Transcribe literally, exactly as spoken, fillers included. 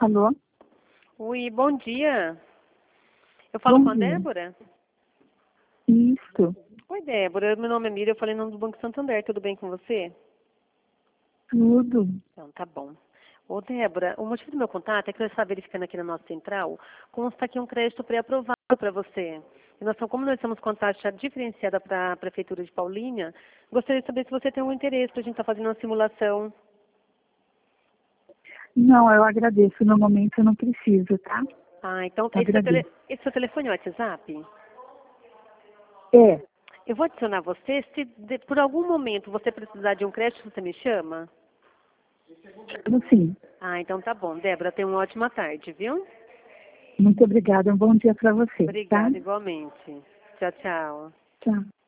Alô? Oi, bom dia. Eu falo Bom com a dia. Débora? Isso, Oi, Débora. Meu nome é Miriam, eu falei em nome do Banco Santander. Tudo bem com você? tudo. Então, tá bom. Ô, Débora, o motivo do meu contato é que eu estava verificando aqui na nossa central, consta aqui um crédito pré-aprovado para você. E nós, como nós estamos com a taxa diferenciada para a Prefeitura de Paulínia, gostaria de saber se você tem algum interesse para a gente estar fazendo uma simulação. Não, eu agradeço. No momento eu não preciso, tá? Ah, então, esse seu, tele, Agradeço. esse seu telefone é o WhatsApp? É, Eu vou adicionar você. Se de- por algum momento você precisar de um crédito, você me chama? chamo sim. Ah, então tá bom. Débora, tenha uma ótima tarde, viu? Muito obrigada. Um bom dia para você, tá? Obrigada, igualmente. Tchau, tchau. Tchau.